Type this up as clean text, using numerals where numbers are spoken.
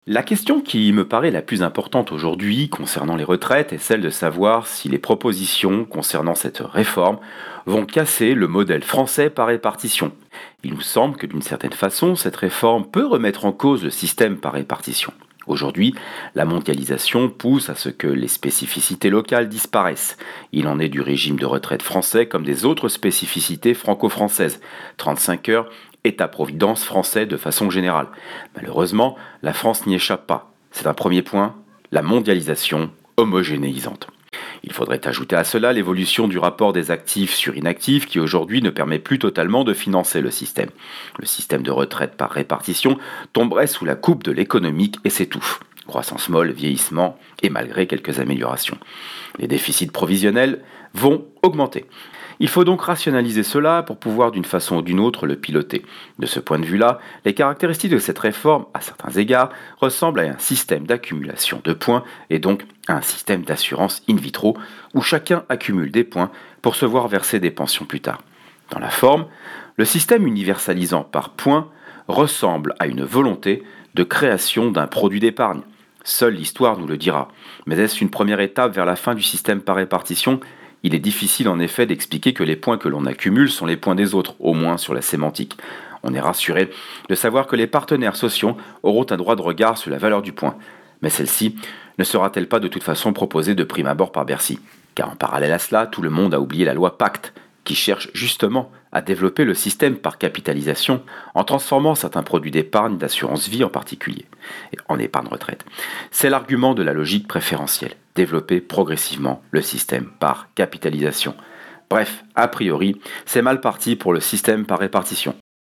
La question qui me paraît la plus importante aujourd'hui concernant les retraites est celle de savoir si les propositions concernant cette réforme vont casser le modèle français par répartition. Il nous semble que d'une certaine façon, cette réforme peut remettre en cause le système par répartition. Aujourd'hui, la mondialisation pousse à ce que les spécificités locales disparaissent. Il en est du régime de retraite français comme des autres spécificités franco-françaises. 35 heures, État-providence français de façon générale. Malheureusement, la France n'y échappe pas. C'est un premier point, la mondialisation homogénéisante. Il faudrait ajouter à cela l'évolution du rapport des actifs sur inactifs qui aujourd'hui ne permet plus totalement de financer le système. Le système de retraite par répartition tomberait sous la coupe de l'économique et s'étouffe. Croissance molle, vieillissement et malgré quelques améliorations. Les déficits provisionnels vont augmenter. Il faut donc rationaliser cela pour pouvoir d'une façon ou d'une autre le piloter. De ce point de vue-là, les caractéristiques de cette réforme, à certains égards, ressemblent à un système d'accumulation de points et donc à un système d'assurance in vitro où chacun accumule des points pour se voir verser des pensions plus tard. Dans la forme, le système universalisant par points ressemble à une volonté de création d'un produit d'épargne. Seule l'histoire nous le dira. Mais est-ce une première étape vers la fin du système par répartition ? Il est difficile en effet d'expliquer que les points que l'on accumule sont les points des autres, au moins sur la sémantique. On est rassuré de savoir que les partenaires sociaux auront un droit de regard sur la valeur du point. Mais celle-ci ne sera-t-elle pas de toute façon proposée de prime abord par Bercy ? Car en parallèle à cela, tout le monde a oublié la loi Pacte, qui cherche justement à développer le système par capitalisation en transformant certains produits d'épargne, d'assurance vie en particulier, en épargne retraite. C'est l'argument de la logique préférentielle, développer progressivement le système par capitalisation. Bref, a priori, c'est mal parti pour le système par répartition.